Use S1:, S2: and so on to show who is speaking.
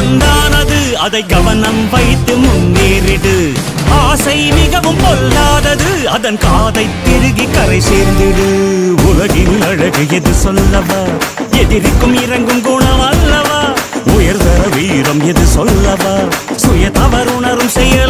S1: பொன்னானது, அதை கவனம் வைத்து முன்னேறிடு. ஆசை மிகவும் பொல்லாதது, அதன் காதை திருகி கரை சேர்ந்திடு. உலகின் அழகு எது சொல்லவா, எதிரிக்கும் இறங்கும் குணம் அல்லவா. உயர்தர வீரம் எது சொல்லவா, சுய தவறுணரும் செயல்